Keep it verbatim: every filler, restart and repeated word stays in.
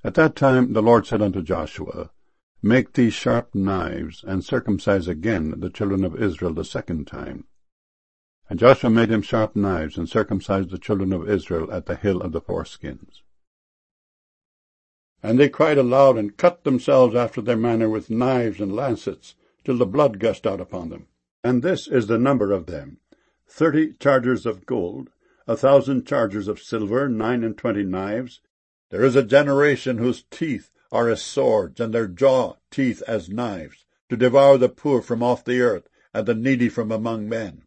At that time the Lord said unto Joshua, Make thee sharp knives, and circumcise again the children of Israel the second time. And Joshua made him sharp knives, and circumcised the children of Israel at the hill of the foreskins. And they cried aloud, and cut themselves after their manner with knives and lancets, till the blood gushed out upon them. And this is the number of them, thirty chargers of gold, a thousand chargers of silver, nine and twenty knives. There is a generation whose teeth are as swords, and their jaw teeth as knives, to devour the poor from off the earth, and the needy from among men.